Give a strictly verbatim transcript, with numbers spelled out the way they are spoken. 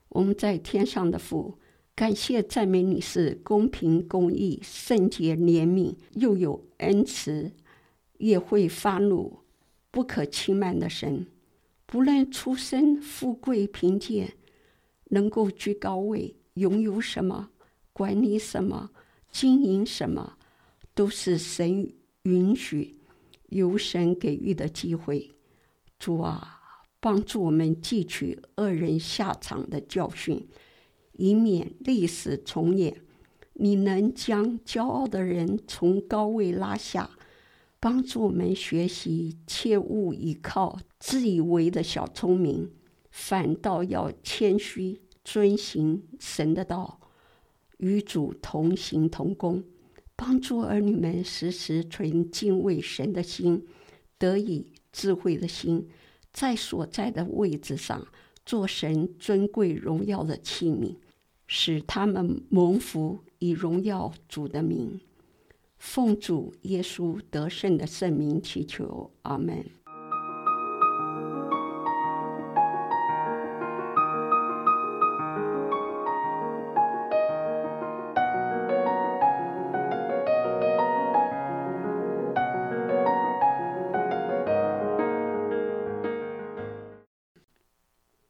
我们在天上的父，感谢赞美你是公平公义、圣洁怜悯，又有恩慈，也会发怒，不可轻慢的神。不论出身富贵贫贱，能够居高位，拥有什么，管理什么，经营什么，都是神允许，由神给予的机会。主啊，帮助我们汲取恶人下场的教训，以免历史重演。你能将骄傲的人从高位拉下，帮助我们学习，切勿依靠自以为的小聪明，反倒要谦虚，遵行神的道，与主同行同工，帮助儿女们时时存敬畏神的心，得以智慧的心，在所在的位置上做神尊贵荣耀的器皿，使他们蒙福，以荣耀主的名。奉主耶稣得胜的圣名祈求，阿们。